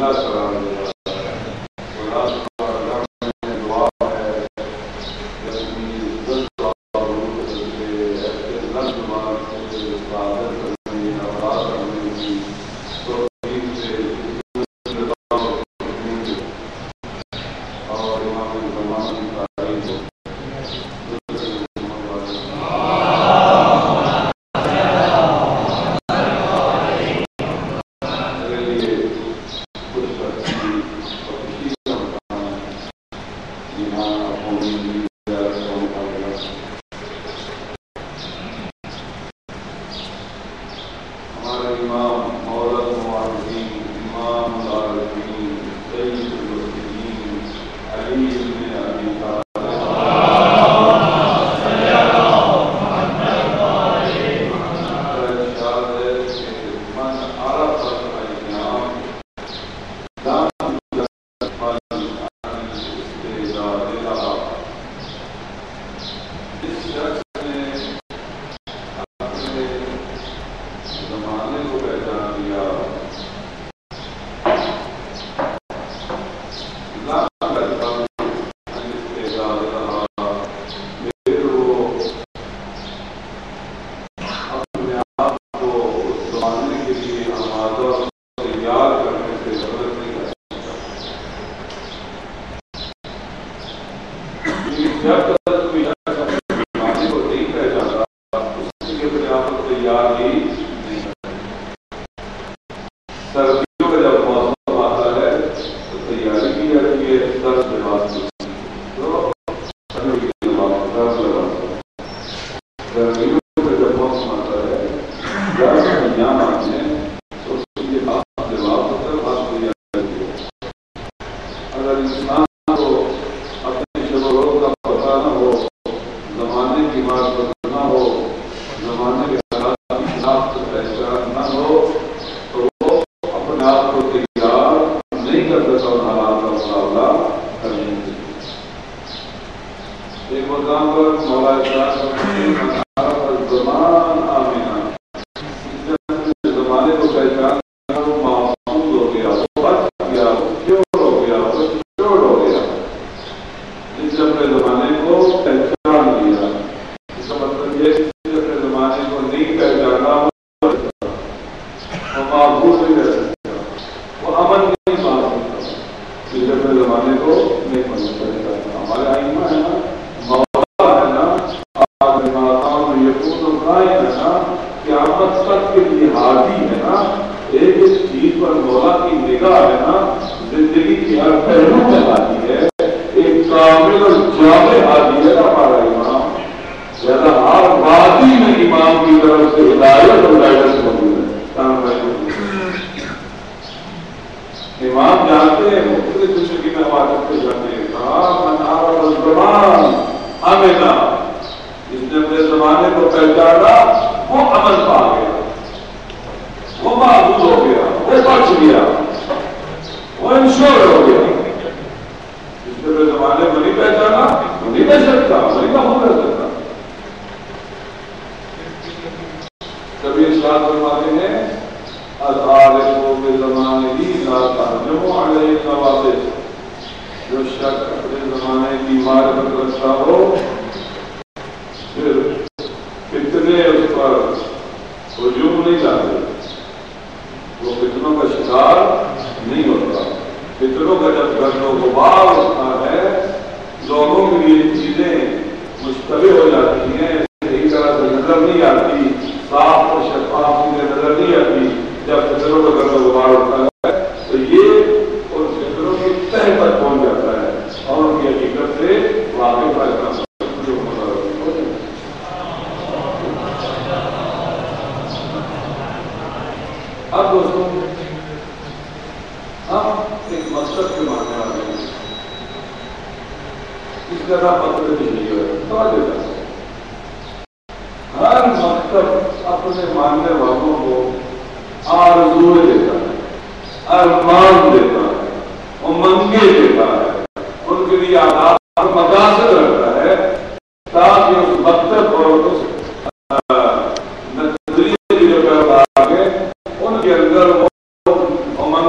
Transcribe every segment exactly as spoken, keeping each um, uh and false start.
منگے اور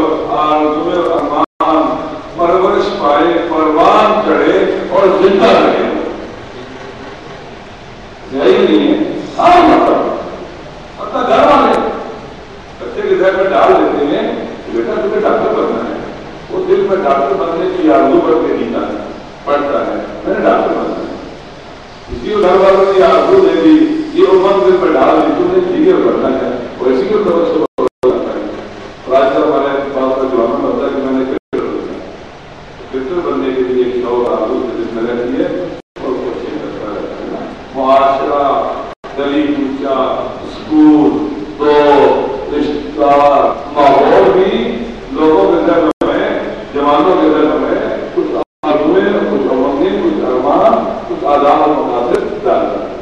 آرزوئے ارمان پرورش پائے، پروان چڑھے اور زندہ رہے. یہی نہیں ہے. ہاں مطلب اپنا گھر والے بچے کے ذہن میں ڈال دیتے ہیں کہ بیٹا تمہیں ڈاکٹر بننا ہے. وہ دل میں ڈاکٹر بننے کی آرزو کر کے جیتا ہے، پڑھتا ہے میں نے ڈاکٹر بننا ہے. اسی کو گھر والوں نے آرزو دے دی، یہ امت دل میں ڈال دی تم نے انجینئر بننا ہے، اور اسی کو توجہ ہوتا ہے. اور آج کل ہمارے پاس کا جواب ہوتا ہے کہ میں نے کرکٹر بننا ہے. کرکٹر بننے کے لیے ایک شوق آرزو سے دل میں رہتی ہے اور کوشش کرتا رہتا ہے. معاشرہ، گلی کوچہ، اسکول، دوست، رشتہ دار، ماحول بھی لوگوں کے ذہن میں، جوانوں کے ذہن میں کچھ آرزویں، کچھ امنگیں، کچھ ارمان، کچھ آداب و مقاصد ڈالتا ہے.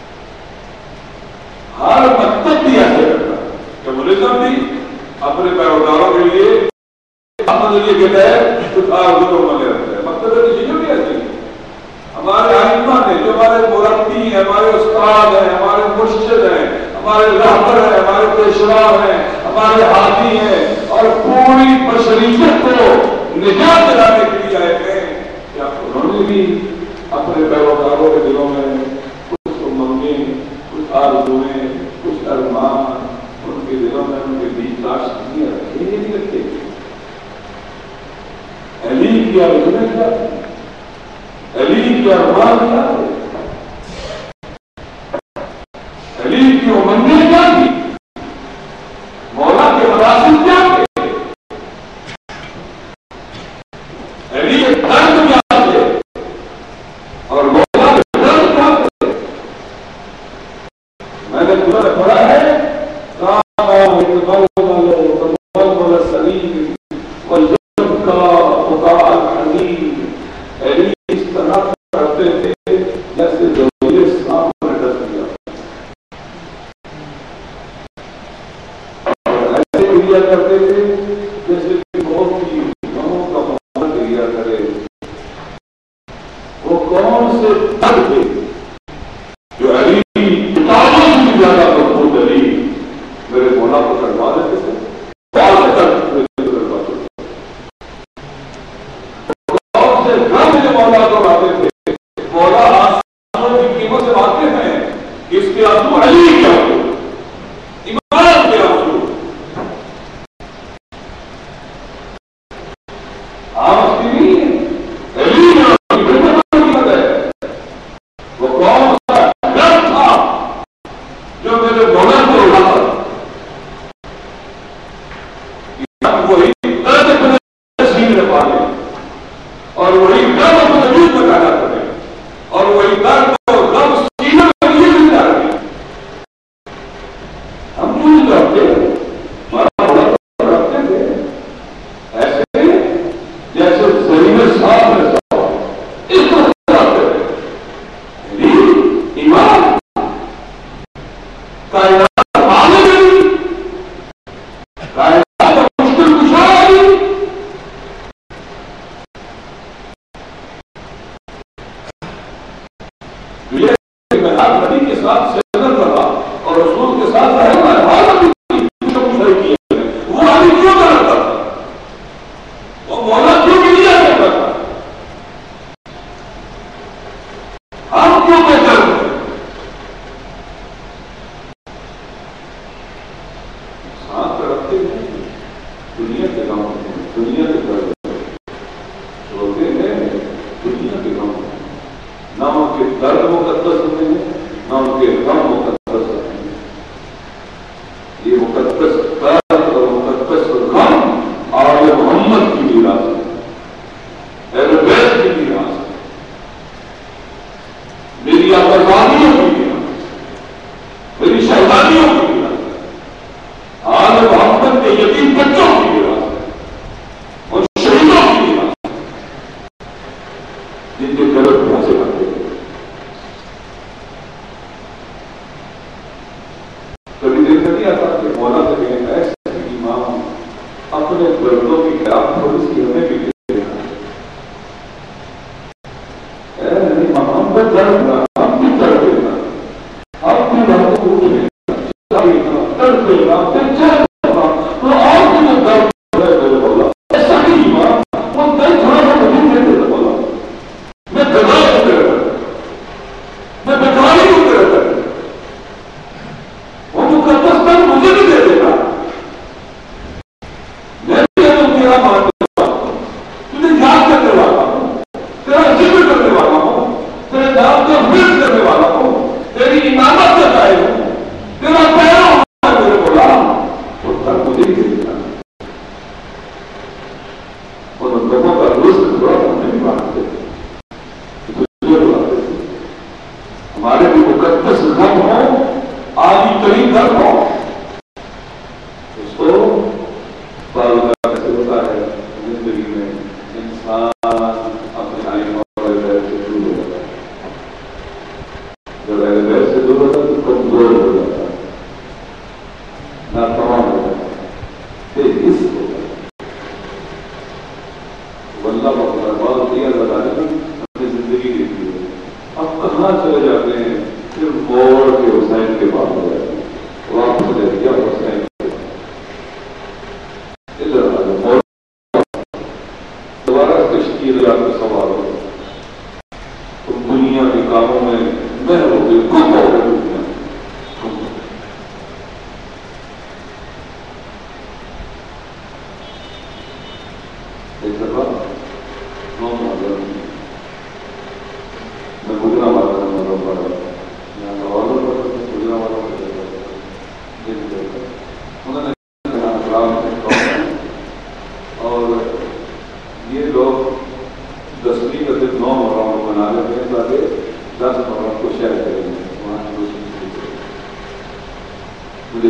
ہر مکتب بھی ایسے کرتا ہے. کمیونزم بھی اپنے پیروکاروں کے لیے نظریے کے تحت کچھ آرزو و امنگیں رکھتا ہے. مکتب کی چیزیں بھی ایسی ہیں. ہمارے ائمہ نے جو ہمارے مربی ہیں، ہمارے استاد ہیں، ہمارے مرشد ہیں، ہمارے رہبر ہیں، ہمارے پیشوا ہیں، ہمارے ہادی ہیں، اور پوری بشریت کو نجات دلانے کے لیے آئے ہیں. کیا انہوں نے بھی اپنے پیروکاروں کے دلوں میں کچھ امنگیں، کچھ آرزویں، کچھ ارمان ان کے دلوں میں ان کے بیچ تاش نہیں رکھے؟ یہ نہیں رکھے. علی کی آرزویں کیا تھی؟ علی کی ارمان کیا تھے؟ علی کی امنگیں کیا تھی؟ مولا کے مقاصد کیا تھے؟ علی کے درد کیا تھے اور مولا کے درد کیا تھے؟ میں نے تمہیں پڑھا ہے کرتے تھے جیسے کہ موت کی غموں کا معاملہ کیا کرے. وہ کون سے درد تھے جو علی کتابوں سے زیادہ محبوب علی میرے مولا کو کروا دیتے تھے؟ کون سے درد کرواتے تھے؟ کون سے غم جو مولا کو لاتے تھے؟ مولا آسمانوں کی قیمت سے واقف ہیں کہ اس کے آنسو علی کے آنسو، ایمان کے آنسو. زندگی میں انسان اپنے آئین اور غیر سے دور ہو جاتا ہے. جب غیر سے دور ہوتا ہے تو کمزور ہو جاتا ہے، ناتوان ہو جاتا ہے، بے حس ہو جاتا ہے. واللہ بہت دیا لگانے میں اپنی زندگی دیتی ہے. اب کہاں چلے جاتے ہیں؟ پھر موڑ کے حسین کے پاس ہو جاتے ہیں. واپس لے دیا حسین دوبارہ تشکیل آپ کا سوال ہو. تم دنیا کے کاموں میں میں ہو گئی گم ہو گئے دنیا ایک دفعہ نو مادر میں گزرا والا مطلب پڑا یہاں کا والوں پر گزرا والا انہوں نے اور یہ لوگ دسویں کا دن نو محرم بنا لیتے ہیں تاکہ دس محرم کو شیئر کریں گے. وہاں مجھے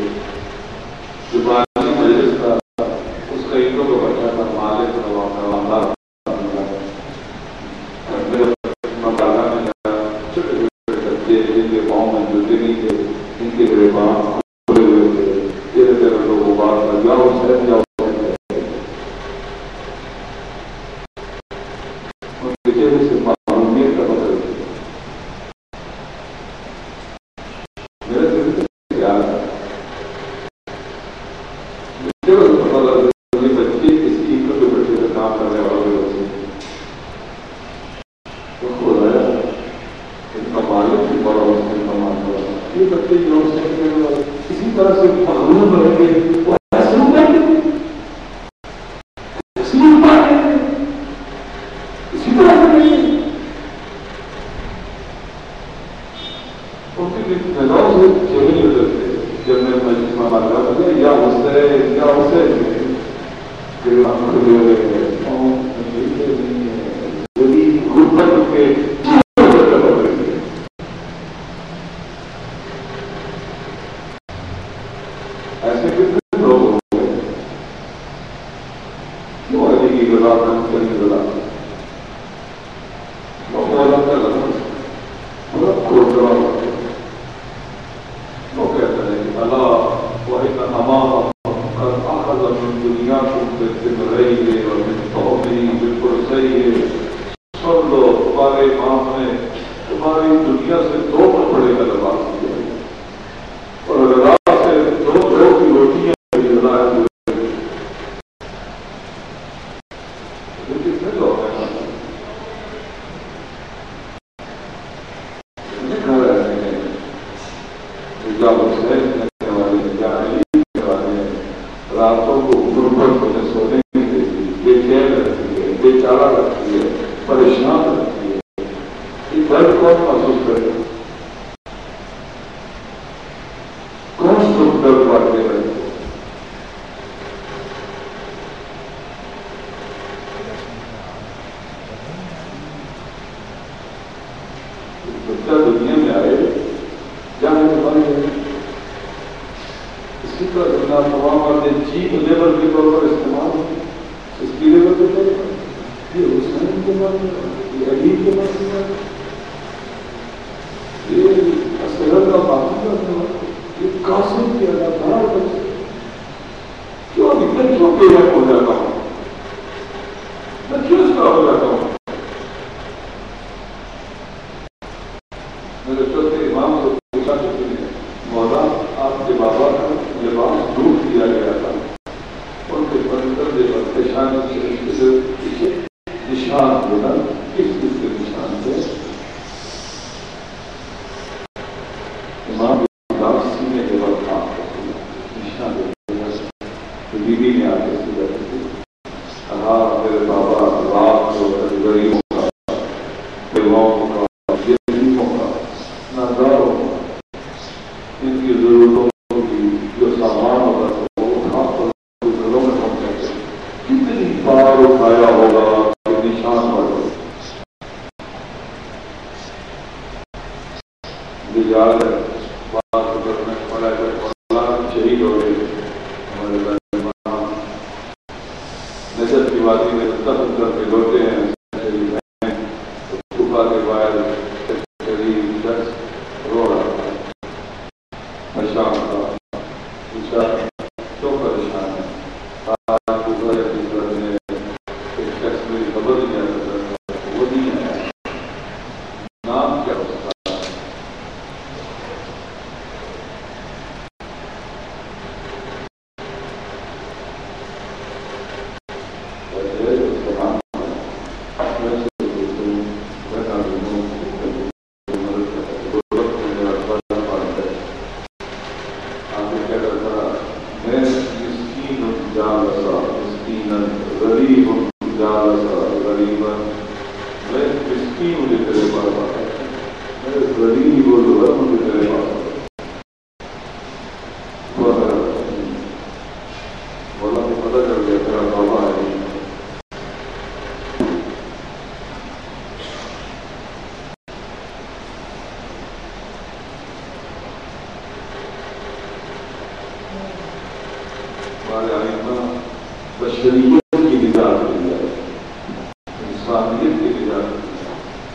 زبانی مجلس کا اس کا عیدوں کا بچہ تھا مالک روانہ مکانا میں جایا. چھوٹے چھوٹے بچے جن کے پاؤں میں جوتے نہیں تھے، ان کے گریبان کھلے ہوئے تھے. تیرے تیرے لوگوں بات کر جاؤ حسین جاؤ اسی طرح سے مغلوب رہیں گے وہ تسلیم کر دیں گے تسلیم پا دیں گے اسی طرح سے نہیں. ان کی نگاہوں سے چہرے نہیں بدلتے. جب میں مجلس میں بات کر رہا یا حسین یا حسین پھر ہم کھلے ہوئے ہیں غربت کے ایسے کتنے لوگ ہو گئے کیوں علی کی غذا کی غذا وہ مولا کا لفظ بڑا کھوٹا ہوتا ہے. وہ کہتے ہیں کہ اللہ وہی کا ہمارا قد اخذ من دنیا کو بہتر رہی ہے اور من توہمی بالکل صحیح ہے. سن لو تمہارے امام نے تمہاری دنیا سے دو کپڑے کا لباس کیا ہے اور غذا سے دو دو کی روٹیاں کتنے لوگ ہیں گھر رہتے ہیں جب حسین کرنے والے یا علی کرنے والے راتوں کو غربت میں سونے نہیں دیتی، بے چین رکھتی ہے، بے چارہ رکھتی ہے، پریشان رکھتی ہے. یہ درد کون محسوس کرے گا؟ کون سکھ درد بانٹے گا؟ بچہ دنیا میں آئے جانے کے بارے میں اسی کا دنیا تمام آتے چیف لیبر کے طور پر استعمال ہوتے اس کی لیبر کے طور پر یہ حسین کے بارے میں یہ علی کے بارے میں یہ اصغر کا باقی کا یہ قاسم کے اداکار بچے کیوں اتنے کیوں بے رحم ہو جاتا ہوں میں کیوں اس طرح ہو جاتا ہوں. میرے چوتھے امام سے پوچھا کرتے ہیں مولا آپ کے بابا کا لباس ڈوب دیا گیا تھا، ان کے پندرہ پیشانی سے پیچھے نشان دینا کس چیز کے نشان تھے؟ امام سینے کے بعد کام نشان دینا بیوی نے آ کے سیدھا کی کہا میرے بابا رات کو غریبوں کا بیواؤں کا یتیموں کا ناداروں کا ان کی ضرورتوں کی جو سامان ہوگا وہ اٹھا کر گھروں میں پہنچاتے کتنی بار اٹھایا ہوگا کہ نشان پڑ گئے. مجھے یاد ہے بات کرنے پڑا ہے شہید ہو گئے ہمارے نظر کی وادی میں دفن کر کے لوٹے ہیں صبح کے بعد قریب شخص رو رہا تھا شام کا پوچھا کیوں پریشان ہے آج صبح نے ایک شخص میری خبر نہیں آ سکتا وہ نہیں ہے نام کیا اس کا بشریت کی نجات مل جائے انسانیت کی نجات مل جائے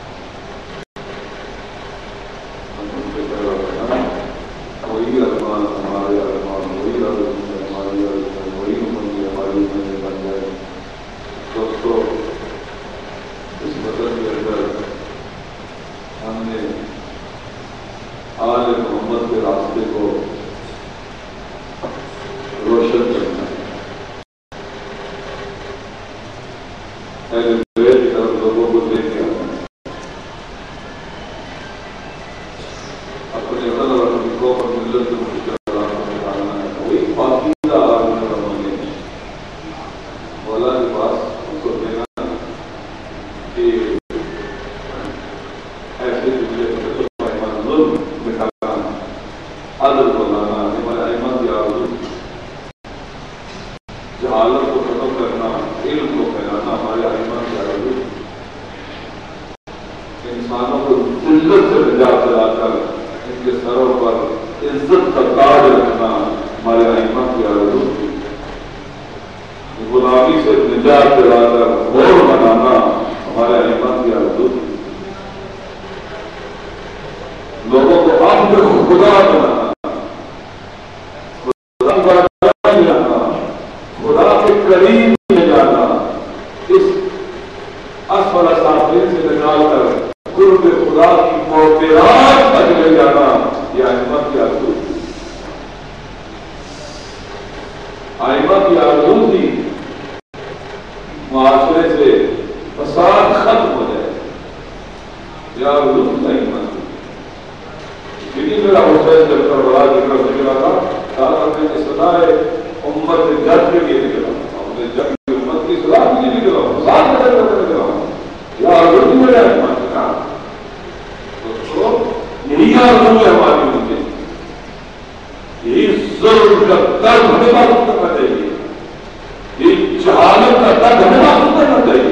وہی ارمان ہمارے ارمان وہی عظمت ہماری عظمت وہی امنگی ہماری امنگی بن جائے. دوستو اس وطن کے اندر ہم نے آل محمد کے راستے کو روشن کرنا ہے. کی طرف لوگوں کو لے کے آنا ہے. اپنے وطن اور اپنی قوم اور ملت کو مشکل راستوں میں ڈالنا ہے. وہی پاکیزہ آدمی کا بننے مولا کے پاس ان کو دینا کہ ایسے دنیا کے ظلم مٹانا عدل کو لانا ہمارے ایمان کی آرزو جہالت کو ختم کرنا علم کو پھیلانا ہمارے ایمان کی آرزو انسانوں کو ذلت سے نجات دلا کر ان کے سروں پر عزت کا تاج رکھنا ہمارے ایمان کی آرزو غلامی سے نجات دلا کر غور بنانا ہمارے ایمان کی آرزو لوگوں کو عبد خدا بنانا خدا جانا خدا کے قریب لے جانا اس اسفل سافلین سے نکال کر قرب خدا کی موقعات تک لے جانا یہ ائمہ کی آرزو ائمہ کی آرزو تھی معاشرے سے فساد ختم ہو جائے. یہ آرزو تھی ائمہ کی. لیکن میرا حسین جب کربلا کی طرف نکلا تھا کہا میں نے سنا ہے امت جد کے لیے نکلا ہوں میں جد کی امت کی صلاح کے لیے نکلا ہوں ساتھ میں کرنے نکلا ہوں. یہ آرزو تھی میرے ائمہ کی. دوستو یہی آرزو ہے ہماری مجھے یہی ظلم کا درد ہمیں معلوم کرنا چاہیے. یہی جہالت کا درد ہمیں معلوم کرنا چاہیے.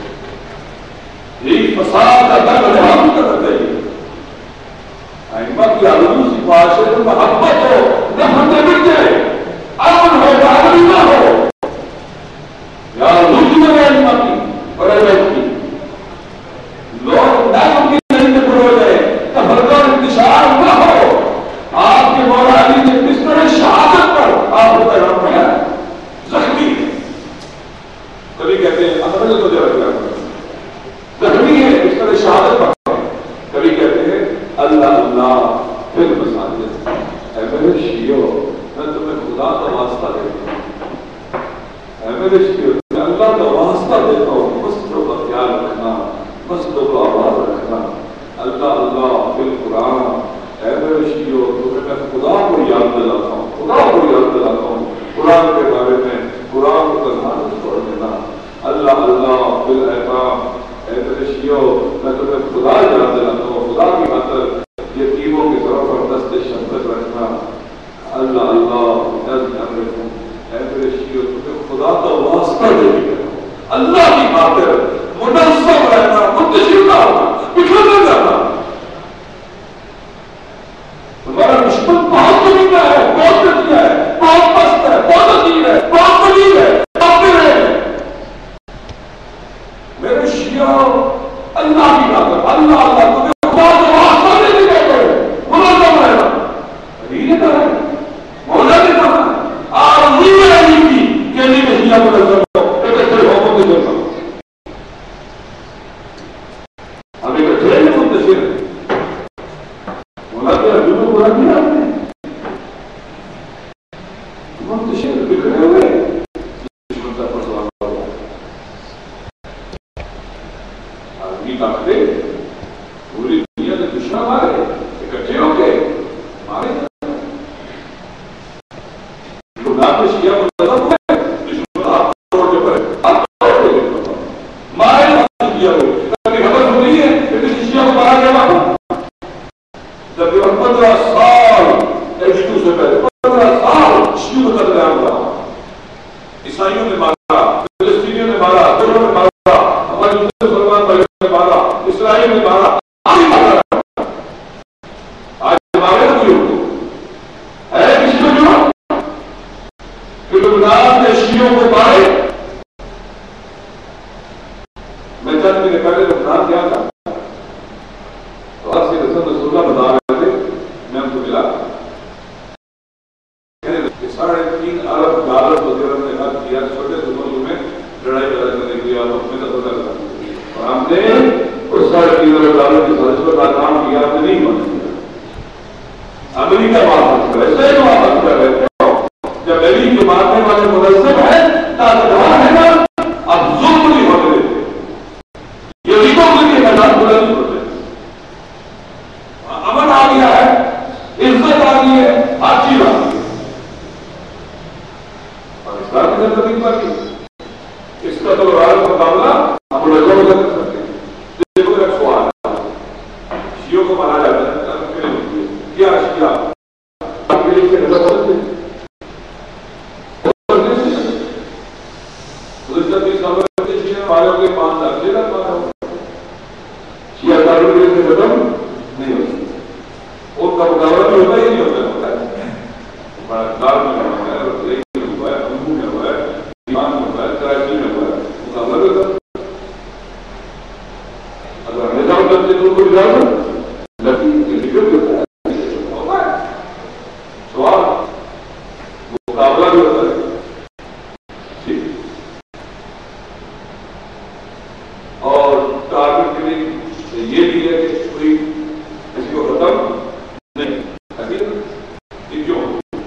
یہی فساد کا درد ہمیں معلوم کرنا چاہیے. ائمہ کی آرزو سی معاشرے میں محبت ہو نفرتیں مٹ جائے امن ہو بہادری نہ ہو. یا آرزو کی میرے ائمہ کی اور اہل کی لوگ نہ ان کی زمین میں پڑ ہو جائے تفرقہ اور انتشار نہ ہو. آپ کے مولا علی نے بستر شہادت پر آپ کو پیغام پڑھا زخمی ہے. کبھی کہتے ہیں اندر تو جا رہا زخمی ہے بستر شہادت پر. کبھی کہتے ہیں اللہ اللہ پھر مساجد. اے میرے شیعو میں تمہیں خدا کا واسطہ دیتا ہوں. اے میرے شیعو میں اللہ کا واسطہ دیتا ہوں مسجدوں کا خیال رکھنا مسجدوں کو آباد رکھنا. اللہ اللہ پھر قرآن. اے میرے شیعو تمہیں میں خدا کو یاد دلاتا ہوں خدا کو یاد دلاتا ہوں قرآن کے بارے میں قرآن کو کلمات چھوڑ دینا. اللہ اللہ پھر احکام. اے میرے شیعو میں تمہیں خدا یاد دلاتا ہوں خدا کی خاطر یتیموں کی طرف پر دست شفقت رکھنا. اللہ اللہ اے میرے شیعو تمہیں خدا کا واسطہ دے دیا اللہ کی خاطر منظم رہنا منتشر نہ ہونا بکھر نہ جانا. تمہارا دشمن بہت طریقہ ہے بہت نتیجہ ہے بہت مست ہے بہت عظیم ہے بہت قریب ہے جاؤ اللہ کی طاقت اللہ اللہ تمہیں خدا سے واسطہ نہیں کہتے منظم رہنا نہیں کہا مولا نے کہا آپ نہیں رہی تھی کہ نہیں بھیا منظم ہو ایک اچھے حکم کے ذریعے ہم ایک اچھے منتشر مولا کے ارجن کو برا کیا آپ نے منتشر بکھرے ہوئے دشمن کا پرسوان ہوا آدمی طاقتیں پوری دنیا کے دشمن مارے اکٹھے ہو کے مارے گناہ کے شیعہ منتظم ہوئے دشمن ہاتھ توڑ کے پڑے ہاتھ توڑ کے مارے ہاتھ کیا ہوئے تاکہ خبر ہو رہی ہے کہ کسی شیعہ کو مارا گیا وہاں جب یہ پندرہ سال ایجٹو سے پہلے پندرہ سال شیعوں کا قتل عام رہا عیسائیوں نے مارا فلسطینیوں نے مارا ترکوں نے مارا ہمارے مسلمان بھائیوں نے مارا اسرائیل نے مارا آج مارا آج مارے نا کوئی ہے کسی کو جو کہ لبنان نے شیعوں کو مارے میں چند مہینے پہلے لبنان گیا تھا تو آج سے رسول رسول اللہ بتا رہے تھے میں ان کو ملا ساڑھے تین ارب ڈالر وغیرہ نے خرچ کیا چھوٹے سے ملک میں لڑائی پیدا کرنے کے لیے اور اپنے کا پتہ لگا اور ہم نے اس ساڑھے تین ارب ڈالر کی سازش پر ناکام کیا ہم نے نہیں بند کیا امریکہ واپس کرے صحیح واپس کر رہے تھے جب علی کے مارنے والے منظم ہیں تاجدار ہے نا اب ظلم نہیں ہونے دیتے یہ ریکوں کے لیے میدان بلا نہیں ہوتے امن آ گیا ہے عزت آ گئی ہے ہر چیز آ گئی ہے پاکستان کی جنت نہیں پاتی اس کا تو رائے مقابلہ ہم لوگوں کو کر سکتے ہیں دیکھو ایک سوال ہے شیعوں کو مانا جاتا ہے کیا شیعہ آپ کے لیے کیا نظر ہو سکتے ہیں والوں کے پانچ لاکھ سے لگ پا رہا شیعہ داروں کے لیے ختم نہیں ہو سکتا ان کا مقابلہ بھی ہوتا ہی نہیں ہوتا ہے بڑا کار میں ہوا ہے رسائی میں ہوا ہے امبو میں ہوا ہے ایمان میں ہوا ہے کراچی میں ہوا ہے مقابلہ بھی ہوتا اگر ہمیں جاؤ کرتے تو ان کو جاؤ لڑکی کے لیے ہوتا ہے سوال مقابلہ بھی ہوتا ہے اور ٹارگٹ کے لیے یہ بھی ہے کہ کوئی کسی کو ختم نہیں یہ کیوں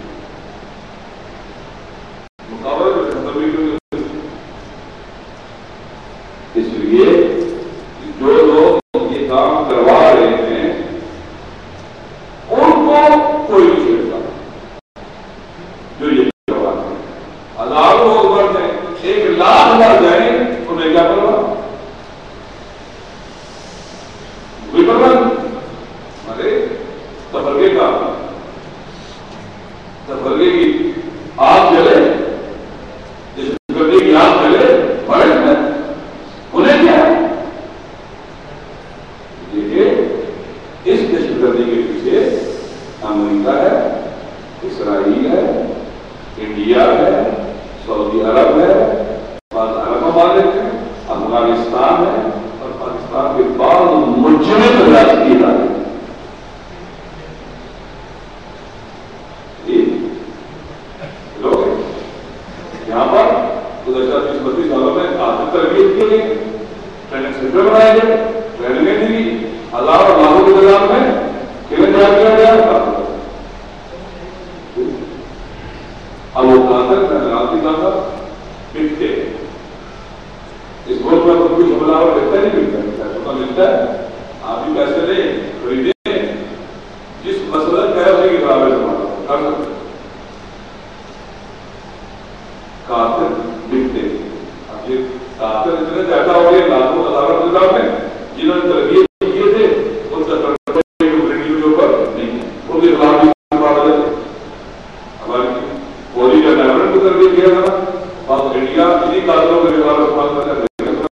مقابلہ میں ختم بھی کیوں اس لیے جو لوگ یہ کام کروا رہے ہیں ان کو کوئی نہیں چھیڑتا جو یہ کروا رہے ہیں ہزاروں لوگ مر جائیں ایک لاکھ مر جائیں انہیں کیا کروا ارے تفرقے کا تفرقے کی آگ جلے جس تفرقے کی آگ جلے بڑے میں انہیں کیا ہے دیکھیے اس دہشت گردی کے پیچھے امریکہ ہے اسرائیل ہے انڈیا ہے سعودی عرب ہے بعض عرب ممالک ہیں افغانستان ہے اور پاکستان کے بعض مجرم ریاستی ادارے یہاں پر گزشتہ تیس بتیس سالوں میں آدمی تربیت کی گئی ٹریننگ سینٹر بنائے گئے ٹریننگیں دی ہزاروں لاکھوں کے نظام میں کیوں تیار کیا گیا اب وہ طاقت راستی طاقت بکتے اس ملک میں تو کوئی حملہ اور ملتا نہیں ملتا پیسوں کا ملتا ہے آپ بھی پیسے لیں خریدیں جس مسئلہ کیسے کی برابر سمانا کر سکتے قاتل بکتے اب یہ قاتل اتنے زیادہ ہو گئے لاکھوں ہزاروں نظام میں جنہوں نے تربیت کیے تھے ان کا تربیت کے اوپر نہیں ان کے خلاف بھی بات ہے ہماری فوجی کا ڈائمنڈ کو تربیت کیا تھا اور انڈیا انہیں قاتلوں کے خلاف استعمال کرتا ہے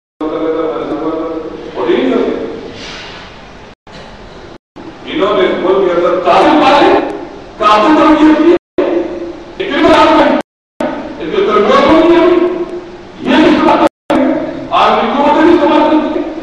انہوں نے ملک کے اندر قاتل مارے قاتل تربیت کی لیکن برابر آرمی کو نہیں سمجھ سکتے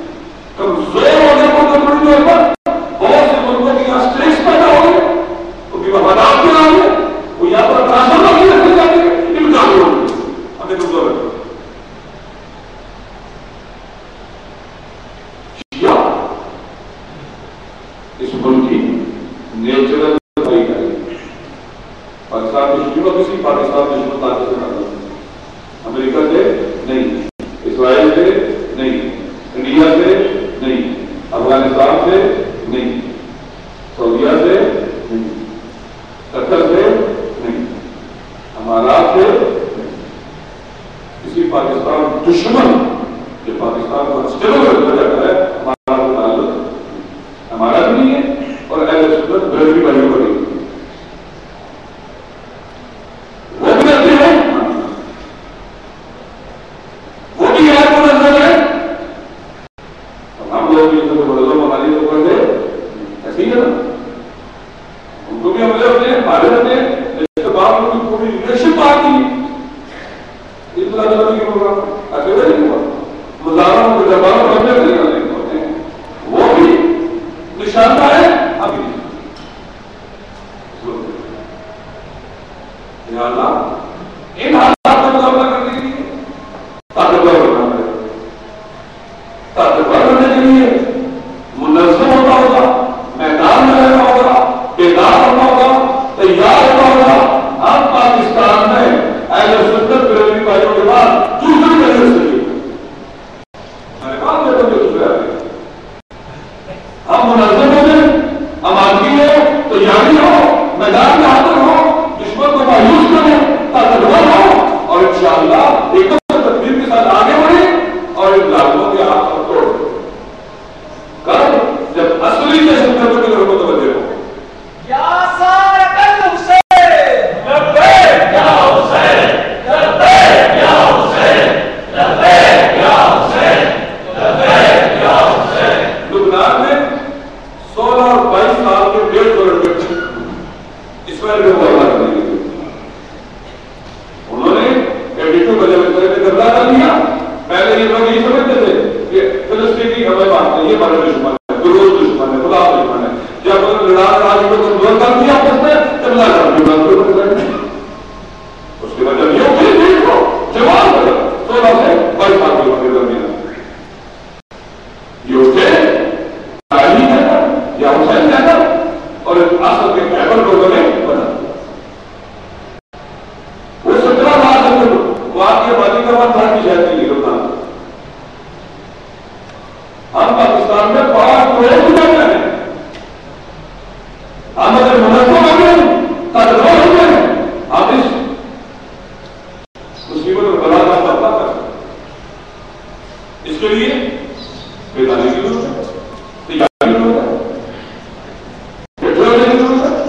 بھی ان کو بڑھو ممالی تو کر دے ایسے ہی ہے نا. ان کو بھی ہم نے اپنے بھارت میں استقبال کی پوری لیڈرشپ آ گئی. اتنا زیادہ نہیں ہوگا اکیلے نہیں ہوا. مظاہروں کے درباروں میں اپنے نہیں کرنے ہوتے ہیں وہ بھی نشانہ ہے ابھی. یا اللہ ان حالات کا مقابلہ کرنے کے لیے طاقتور بنانا ہے. طاقتور بننے کے لیے منظم ہونا ہوگا, میدان میں رہنا ہوگا, بیدار ہونا ہوگا, تیار ہونا ہوگا. ہم پاکستان میں اہل سنت بریلوی بھائیوں کے بعد دوسری طرح سے میرے بات میں تو دوسرے آ گئے. ہم منظم ہو جائیں, آمادگی ہو, تیاری ہو, میدان میں حاضر ہو, دشمن کو مایوس کریں, طاقتور ہو اور انشاءاللہ ایک تدبیر کے ساتھ آگے بڑھیں اور ان لاکھوں کے ہاتھ اور توڑ دیں. کل جب اصلی جشن کرنے کی ضرورت توجہ ہو. یا سارق الحسین لبیک یا حسین لبیک یا حسین لبیک یا حسین لبیک یا حسین. لبنان میں سولہ اور بائیس سال کے ڈیڑھ سو لڑکے اسرائیل میں حملہ کرنے کے لیے انہوں نے ایٹی ٹو بجے میں قبضہ کر لیا. پہلے یہ لوگ یہ سمجھتے تھے کہ فلسطینی ہمیں مانتے ہیں, یہ ہمارے دشمن ہے, دروز دشمن ہے, خدا دشمن ہے. جب انہوں نے لڑا راج کو کمزور کر دیا آپس میں قبضہ کر دیا. اس کے بعد جب یہ پھر ٹھیک ہو جواب بدل سولہ سے بائیس سال کی عمر کے درمیان یہ اٹھے علی کہتا یا حسین کہتا اور اصل کے خیبر کو انہوں نے بنا. وہ سترہ لاکھ اندر وہاں کی آبادی کا وہاں تھا کہ شاید نہیں لبنان. ہم پاکستان میں پانچ کروڑ کی جگہ ہیں. ہم اگر منظم ہو گئے طاقتور ہو گئے ہم اس مصیبت اور بلا کا مقابلہ کر سکتے. اس کے لیے بیداری کی ضرورت ہے, تیاری کی ضرورت ہے, پیٹرول کی ضرورت ہے,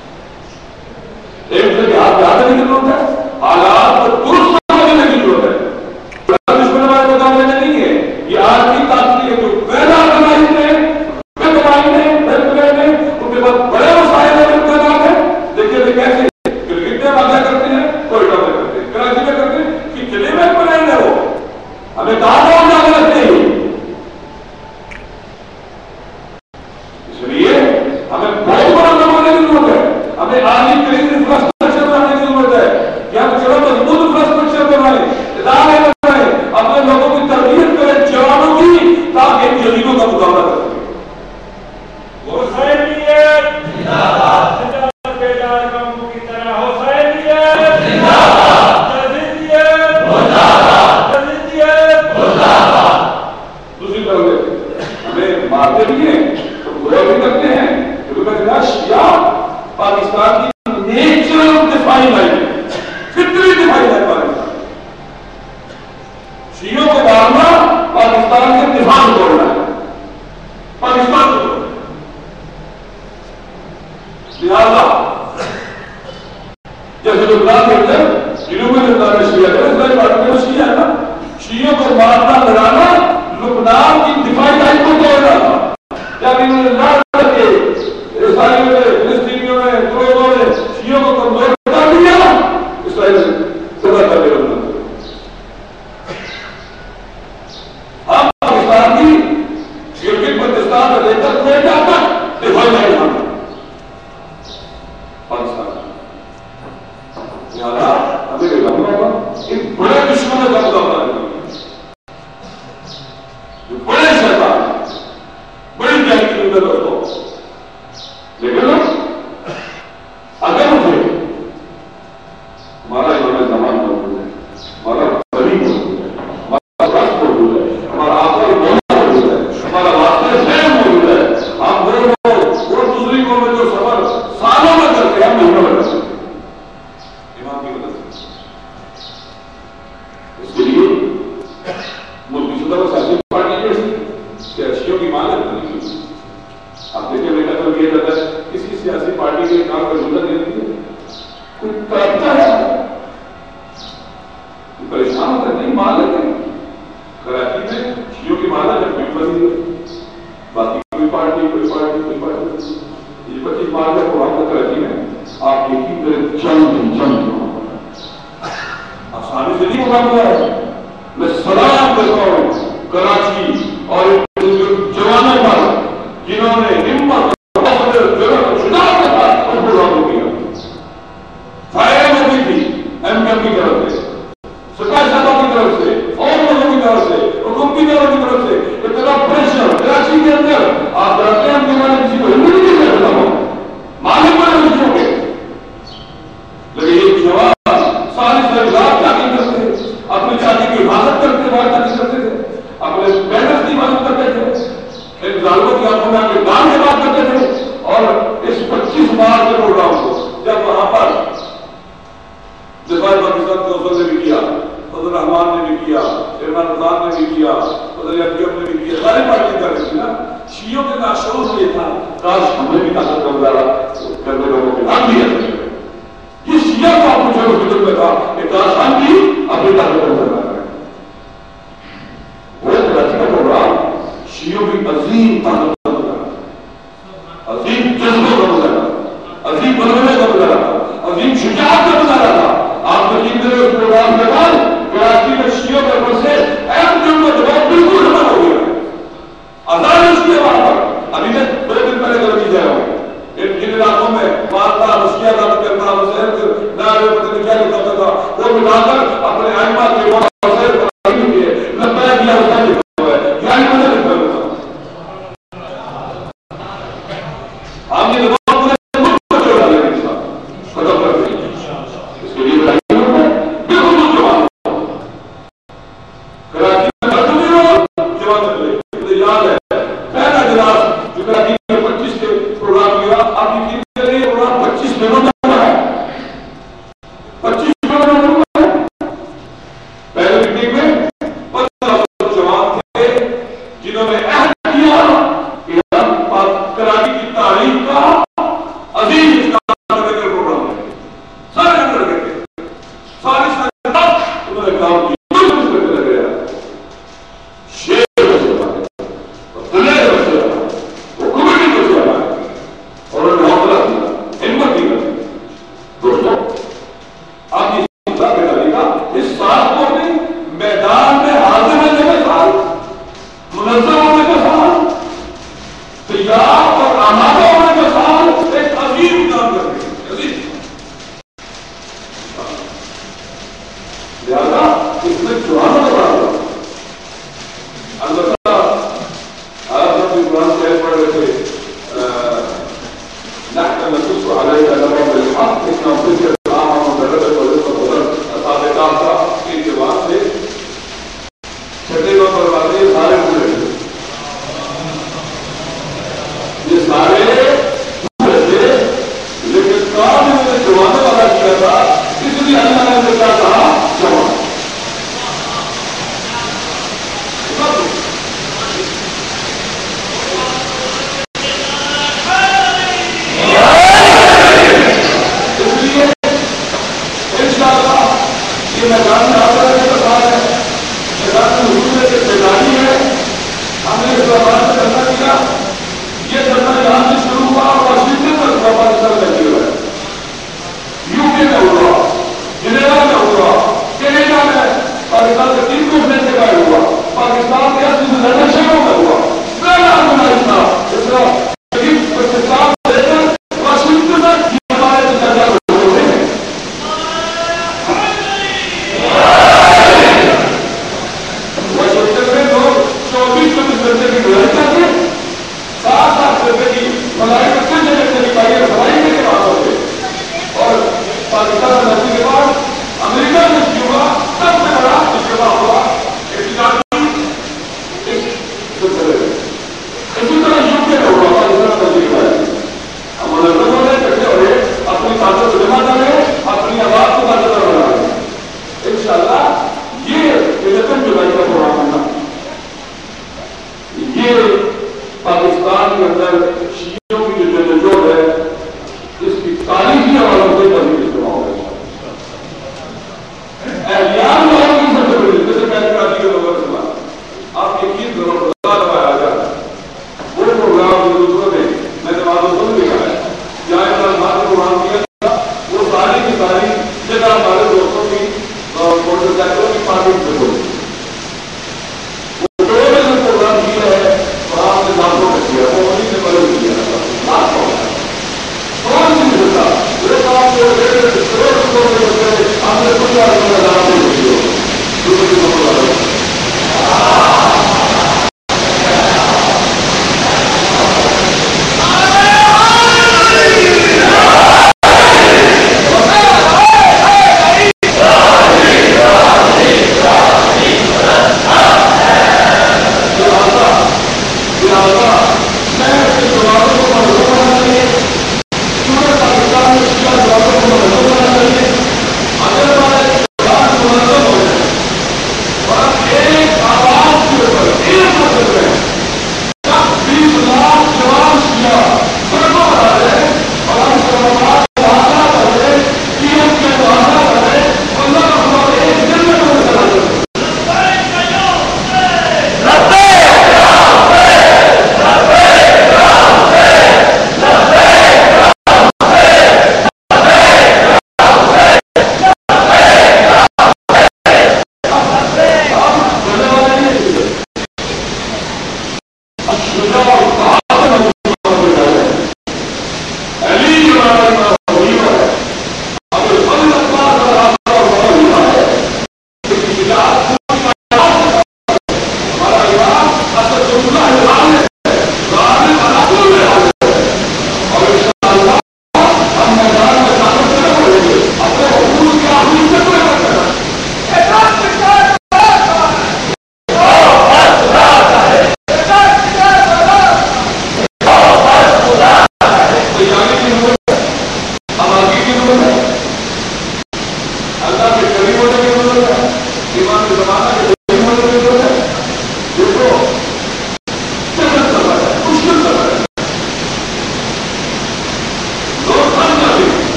ایک دوسرے کے ہاتھ آنے کی ضرورت ہے, حالات کو درست سمجھنے کی ضرورت ہے. دشمن ہمارے مقابلے میں نہیں ہے. یہ آج کی طاقت ہے جو پیدا کمائی میں کمائی میں میں ان کے پاس بڑے وسائل امکانات ہیں. دیکھیے کہ کیسے کرکٹ میں واقع کرتے ہیں, کوئٹہ میں کرتے ہیں, کراچی میں کرتے ہیں, کہ چلے میں پڑیں گے وہ ہمیں کہاں اور جانے لگتے ہیں. اس لیے ہمیں بہت بڑا زمانے کی ضرورت ہے. ہمیں عالمی ترین انفراسٹرکچر بنانے کی ضرورت ہے. یا تو چلو مضبوط انفراسٹرکچر بنائیں, ادارے بنائیں, اپنے لوگوں کی تربیت کریں جوانوں کی, تاکہ ان جدیدوں کا مقابلہ کر سکیں. حسینیت زندہ باد, زندہ بیدار قوموں کی طرح حسینیت زندہ باد, یزیدیت زندہ باد, یزیدیت زندہ باد. دوسری طرف ہمیں مارتے بھی ہیں تو برا بھی کرتے ہیں, کیونکہ میں کہا شیعہ پاکستان کی نیچرل دفاعی لائن ہے, فطری دفاعی لائن پاکستان. شیعوں کو مارنا پاکستان کے دفاع کو توڑنا ہے, پاکستان کو توڑنا. لہذا جیسے لبنان کے اندر جنوبی لبنان میں شیعہ ہے, اسرائیل پارٹی میں شیعہ ہے نا, شیعوں کو مارنا لڑانا لبنان کی دفاعی لائن کو توڑنا تھا. جب انہوں نے لڑ کر کے عیسائیوں نے, فلسطینیوں نے, دروزوں نے شیعوں کو کمزور کر دیا, اسرائیل نے سزا کر دیا لبنان. ہم پاکستان کی گلگت بلتستان سے لے کر کوئٹہ تک دفاعی لائن بنانا پاکستان. لہٰذا ہمیں یہ لگنا ہوگا ان بڑے دشمنوں کا مقابلہ کرنا, جو بڑے شیطان ہیں, بڑی جنگ کی اندر دوستوں. لیکن اگر مجھے ہمارا امام زمان موجود ہے, ہمارا بلی موجود ہے, ہمارا رس موجود ہے, ہمارا آخر مولا موجود ہے, ہمارا واسطہ شہر موجود ہے, ہم وہ وہ دوسری کو میں جو سفر سالوں میں کرتے ہیں ہم نہیں کر سکتے امام کی مدد سے. اس کے لیے ملکی سطح پر سیاسی پارٹی جیسی کہ اچھیوں کی مانت بنی ہوئی. آپ دیکھیں بیٹا تو یہ رہتا ہے کسی سیاسی پارٹی کے کام پر جملہ دے دی ہے, کوئی کرتا ہے, پریشان ہوتا ہے, نہیں مان لیتے. کراچی میں شیعوں کی مانت جب بھی بنی ہوئی پچیس مارچ کا پروگرام تک رہتی ہے آپ ایک ہی کریں جنگ جنگ آسانی سے نہیں ہوگا ہوا ہے. میں سلام کرتا ہوں کراچی اور جوانوں پر جنہوں نے ہمت شجاعت کے ساتھ اس پروگرام کو کیا. فائر ہوئی تھی ایم پی ایم کی طرف سے, سرکار صاحبہ کی طرف سے, اور لوگوں کی طرف سے, حکومتی دوروں کی طرف سے اتنا پریشر کراچی کے اندر. آپ جانتے ہیں کہ میں نے کسی کو ہندی نہیں کہتا ہوں مالک بڑے خوشی ہو گئے, لیکن یہ جواب ساری ساری رات جاگی کرتے تھے, اپنی شادی کی حفاظت کرتے بات جاگی کرتے تھے, اپنے بینرز کی حفاظت کرتے تھے, ان ظالموں کی آنکھوں میں آ کے دان کی بات کرتے تھے. اور اس پچیس مارچ کے پروگرام کو جب وہاں پر دفاع پاکستان کے حوصل نے بھی کیا, فضل الرحمان نے بھی کیا, عمران خان نے بھی کیا, فضل یعقوب نے بھی کیا, سارے پارٹی کر رہی تھی نا. شیعوں کے ناشعور میں یہ تھا کاش ہمیں بھی طاقت کا مظاہرہ کرنے لوگوں کے نام دیا. یہ شیعہ کو آپ پوچھے اس بزرگ میں تھا کہ کاش ہم بھی اپنی طاقت کا مظاہرہ کریں. وہ کراچی کا پروگرام شیعوں کی عظیم طاقت کا مظاہرہ, عظیم جذبوں کا مظاہرہ, عظیم بلونے کا مظاہرہ, عظیم شجاعت کا مظاہرہ تھا. آپ یقین کریں اس پروگرام کے بعد کراچی میں شیعوں کے اوپر سے اہم جنگ کا دباؤ بالکل ختم ہو گیا. آزاد اس کے بعد ابھی میں دو دن پہلے کر دی جائے ہوں جن علاقوں میں مارتا مشکیا دعوت کرنا وسیل نارے پتہ نہیں کیا لکھا تھا وہ ملا کر اپنے آئمہ کے وسیل پر نہیں کیے لبیا کیا اس کا لکھا ہوا ہے یہ آئمہ نے لکھا ہوا تھا. ہم نے دباؤ پورے ملک کو چھوڑا لیا انسان ختم کر دیں اس کے لیے بڑھائی ہوتا ہے بالکل ملک جوان کراچی میں بڑھ بھی ہو جوان کر لے مجھے یاد ہے پہلا جلاس جو کراچی میں پچیس کے پروگرام کیا آپ کی کے لیے پروگرام پچیس دنوں میں ہوا ہے. پچیس دنوں میں ہوا ہے. پہلے میٹنگ میں پندرہ سو جوان تھے جنہوں نے عہد کیا کہ ہم کراچی کی تاریخ کا عظیم اجتماع کرنے کے پروگرام ہے. سارے اندر گئے تھے, ساری ساری انہوں نے کام کیا کرنے لگے شیر بچے پائے اور دلے بچے پائے وہ کمیٹی بچے پائے اور انہوں نے حوصلہ دیا ہمت دی کرتی. دوستوں آپ کی سنتا بیداری کا اس سال کو اپنے میدان میں حاضر ہونے کے ساتھ منظم ہونے کے ساتھ تیار اور آمادہ ہونے کے ساتھ ایک عظیم کام کرنے کے عظیم لہذا اس میں جوانوں کا بڑا ہوا. البتہ آپ جب قرآن شریف پڑھ رہے تھے نحن نقص عليك نبأ بالحق إن ربك أعلم بالغيب والرزق الصادقات کا کے جواب سے چھٹے نمبر پر باتیں یہ سارے پورے تھے, یہ سارے پورے تھے, لیکن کام انہوں نے جوانوں والا کیا تھا اس لیے اللہ نے کیا کہا جوان. یہ میدان میں آتا ہے میدان میں حضور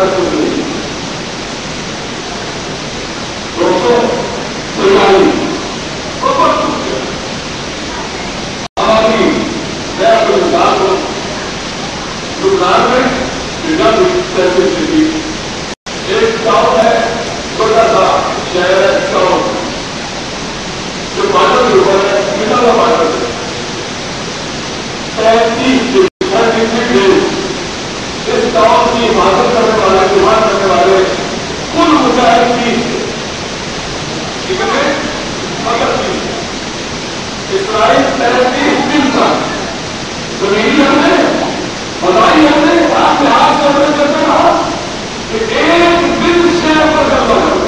ہے کچھ نہیں. دوستوں تیاری بہت کچھ ہے. ہماری میں اپنے مثال کو لبنان میں ایک ٹاؤن ہے, چھوٹا سا شہر ہے ٹاؤن, جو بارڈر کے اوپر ہے, میٹھا کا بارڈر ہے. پینتیس اس ٹاؤن کی حفاظت کرنے والے, دیوان کرنے والے کل مجاہد تیس تھے. کتنے؟ مگر تیس. اسرائیل تینتیس دن تک زمینی ہم نے بتائی, ہم نے آپ کے ہاتھ سے اپنے کرتے رہا کہ ایک دن سے اوپر کرتا ہے.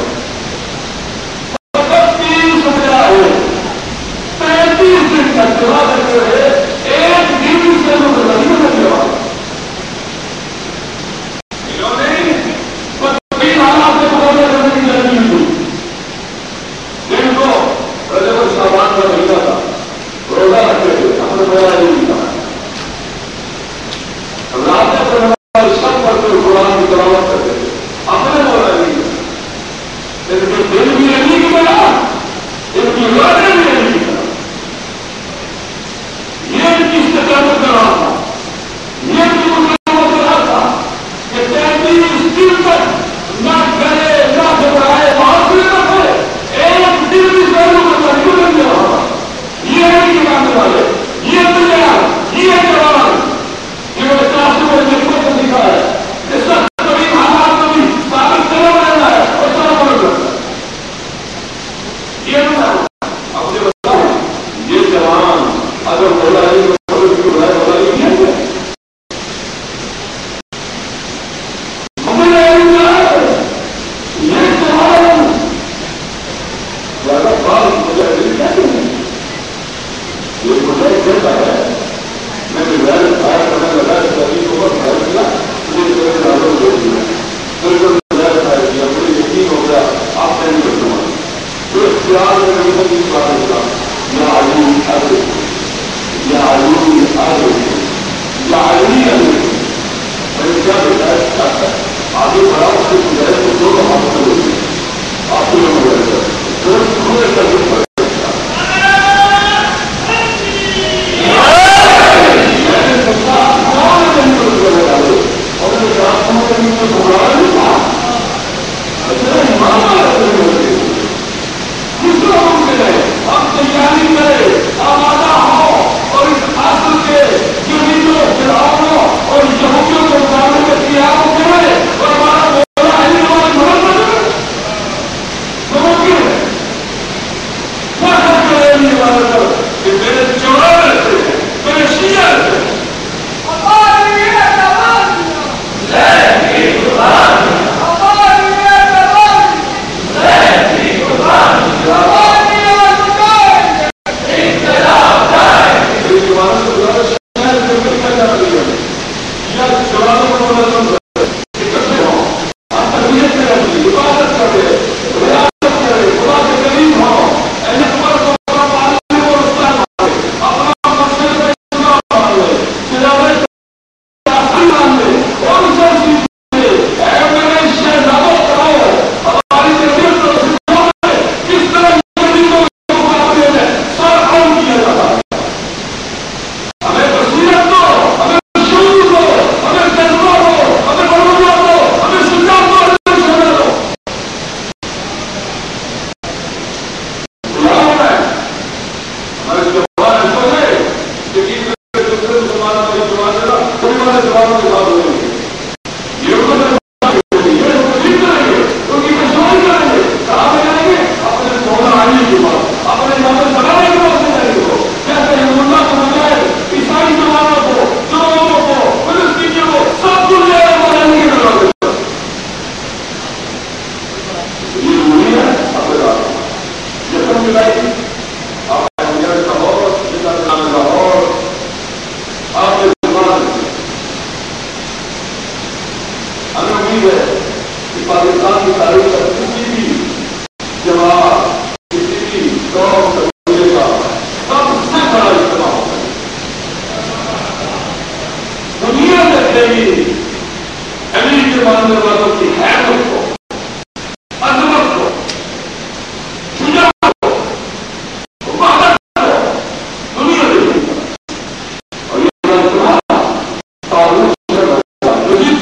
مگر تین سمجھا ہے تینتیس دن تک جمع کرتے رہے, ایک دن سے اوپر نہیں کرنے لگا. انہوں نے تین حالات سے مقابلہ کرنے کی ترجیح دی. دن کو رجب اور شعبان کا مہینہ تھا, روزہ رکھتے تھے, اپنے میرا نہیں تھا. رات میں سب پڑھتے قرآن کی تلاوت کرتے تھے, اپنے مولا نہیں تھا. ان کے دل بھی نہیں کی بنا, ان کی روزے بھی نہیں کی بنا. یہ ان کی استقامت کر رہا تھا, یہ ان کی مقابلت کر رہا تھا کہ تینتیس دن تک نہ کرے نہ گھبرائے, معاشرے نہ کرے, ایک دن بھی ضرور نہیں بن رہا. یہ ہے کہ ماننے والے, یہ دنیا, یہ جوان جنہوں نے کلاسوں میں نعمت کو دکھا ہے, اس وقت کبھی حالات میں بھی ثابت کرنا رہنا ہے اور سارا فرق کرنا ہے. یہ اب مجھے بتاؤ, یہ جوان اگر بولا ہے تو بولا بولا یہ کیا ہے, یہ جوان زیادہ بات مجھے کیا ہے, یہ مجھے کہتا ہے میں نے غیر فائر کرنے لگا, سبھی کو فائر کیا, مجھے میرے زیادہ دے دیا, بالکل غیر فائر کیا, مجھے یقین ہو گیا آپ نہیں کر سکتے. جو اختیار میں نے مجھے اس بات ہوگا یا علی آگے, یا علی آگے, یا علی آگے, میں نے کیا دیکھا ہے آگے بڑھا اس سے گزارے تو دو کا حق کرو گے آپ کو لوگ گزارے گا تو سکھنے کا دن پڑے. آپ تیاری کرے, آمادہ ہو اور اس اصل کے یہودیوں, فرعونوں اور یہودیوں کو مقابلے میں تیار کرے اور ہمارا بولا ہے ہماری مدد کرے. ممکن ہے فخر کرے یہ بات کر کہ میرے جوان رہتے ہیں, میرے شیعہ رہتے ہیں. پاکستان کی تاریخ کا کسی بھی جواب, کسی بھی قوم قبیلے کا سب سے بڑا اجتماع ہوتا ہے. دنیا دیکھے گی, امریکہ سے ماننے والوں کی حیثیت کو، عظمت کو، شجاعت کو، وفادت کو دنیا دیکھے گا. اور یہ سنا تعلق سے جدید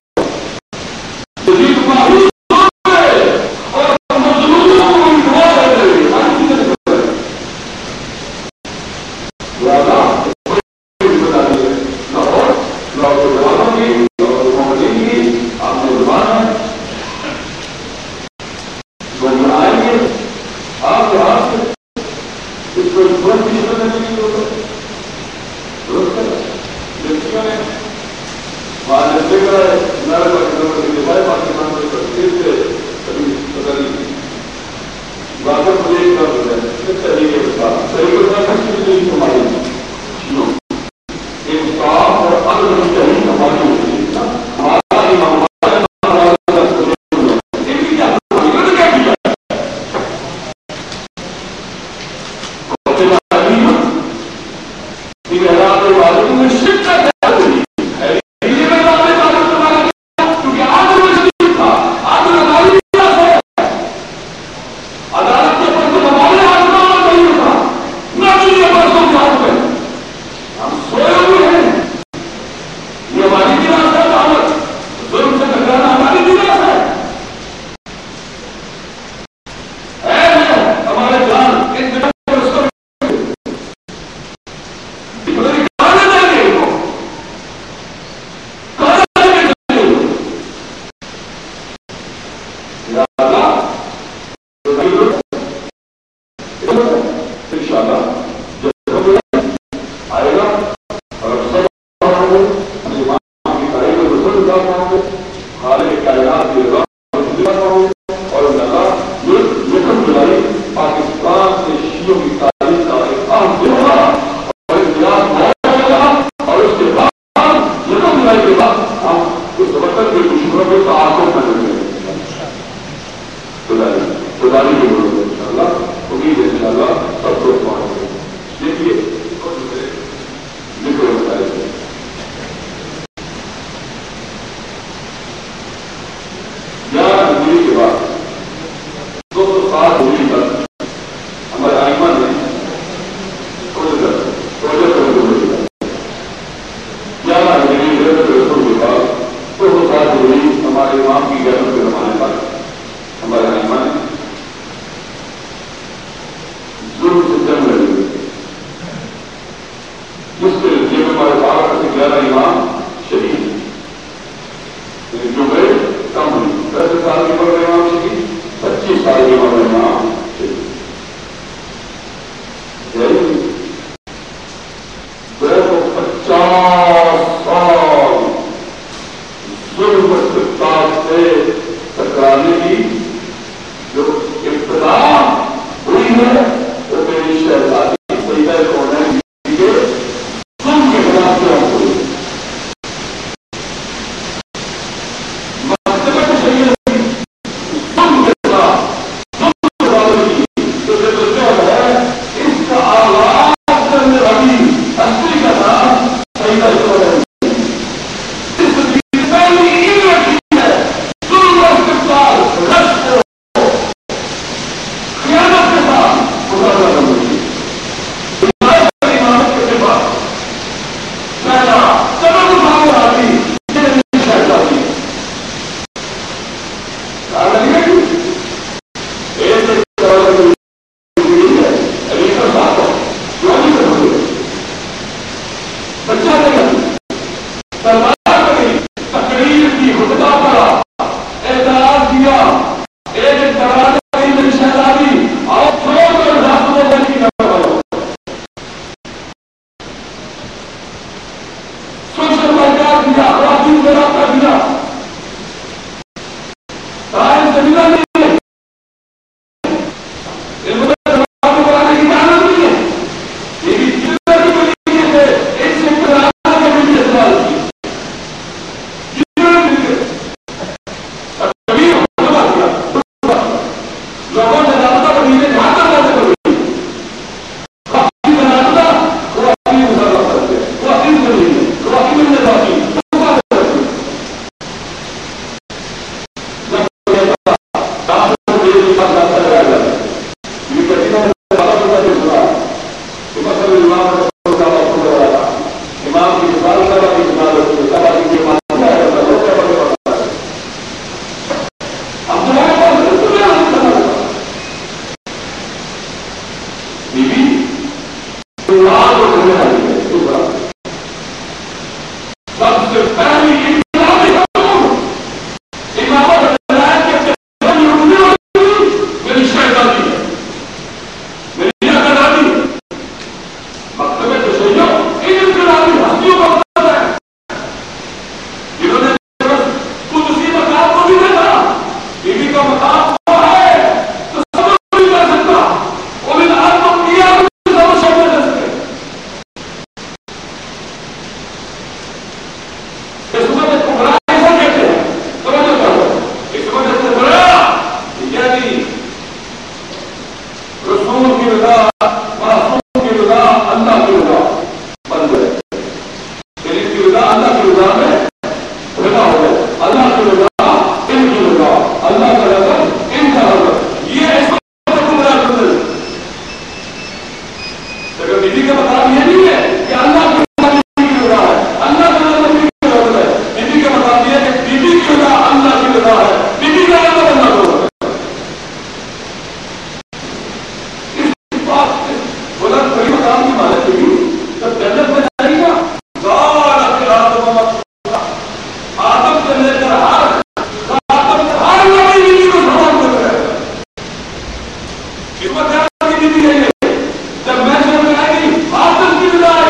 جدید معروف ہے اور مظلوم ہوا ہے. لہذا بتا دیے لاہور لاہور جوانوں کی لاہور محمدین کی آپ نے زبان ہے وہ آئیں گے آپ کے ہاتھ سے اس کو ترنت کی شکل دینے کی ضرورت ہے. درست ہے لڑکیوں نے وہاں نے دیکھا ہے نارے پاکستان کے دفاع پاکستان میں تفصیل سے کبھی پتہ نہیں واقع مجھے ایک بات ہے صحیح ہے استاد صحیح کرنا کسی بھی نہیں ہماری ایک صاف اور عدل مستحق ہماری ہوتی ہے ہمارا امام لگا ہے بیوی کا نام بننا ہوگا اس بات بولا کوئی مقام کی مالک بھی جب جنت میں جائے گا سارا خلاف آدم سے لے کر ہر آدم سے ہر نبی بیوی کو سلام کر رہے ہیں خدمت ہے کی بیوی ہے جب میں سے میں آئے گی آدم کی بدائے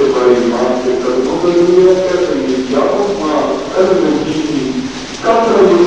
Come to